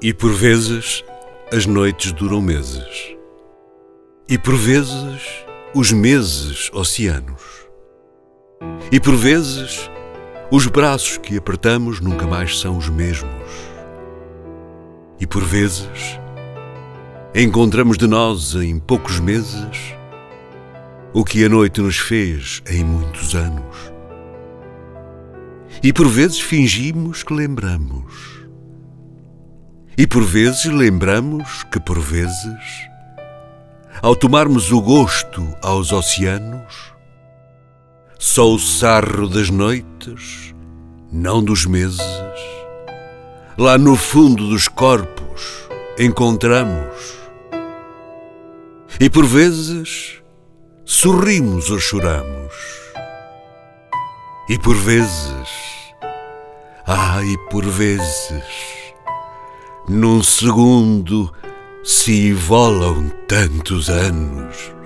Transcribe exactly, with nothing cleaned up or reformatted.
E por vezes as noites duram meses, e por vezes os meses oceanos, e por vezes os braços que apertamos nunca mais são os mesmos, e por vezes encontramos de nós em poucos meses o que a noite nos fez em muitos anos, e por vezes fingimos que lembramos. E por vezes lembramos que, por vezes, ao tomarmos o gosto aos oceanos, só o sarro das noites, não dos meses, lá no fundo dos corpos encontramos. E por vezes sorrimos ou choramos. E por vezes, ah, e por vezes, num segundo se volam tantos anos.